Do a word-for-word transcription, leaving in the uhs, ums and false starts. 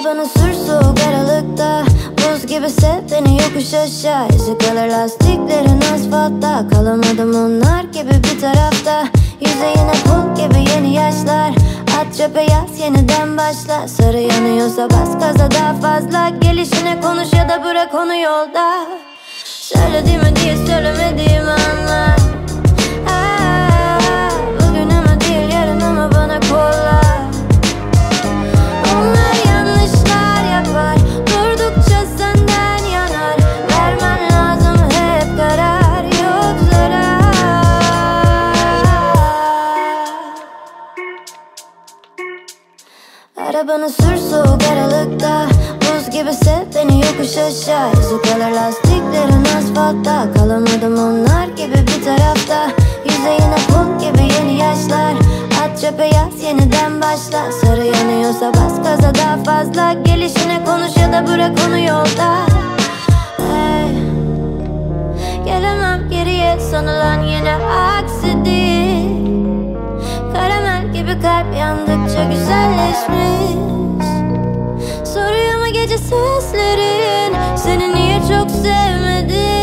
Arabanı sür soğuk aralıkta, buz gibi sev beni yokuş aşağı. İzi kalır lastiklerin asfaltta, kalamadım onlar gibi bir tarafta. Yüzeyine pul gibi yeni yaşlar, at çöpe yaz yeniden başla. Sarı yanıyorsa bas gaza daha fazla, gelişine konuş ya da bırak onu yolda. Söylediğimi diye söylemediğimi anla. Aa, bugün ama değil yarın ama bana kolla. Onlar yanlışlar yapar, durdukça senden yanar. Vermen lazım hep karar, yok zarar. Arabanı sür soğuk aralıkta, buz gibi sev beni yokuş aşağı. İzi kalır lastiklerin asfaltta, kalamadım onlar gibi bir tarafta. Yüzeyine pul gibi yeni yaşlar, at çöpe yaz yeniden başla. Sarı yanıyorsa bas gaza daha fazla, gelişine konuş ya da bırak onu yolda. Hey, gelemem geriye sanılan yine aksi değil. Karamel gibi kalp yandıkça güzelleşmiş. Soruyor mu gece seslerin, seni niye çok sevmedim?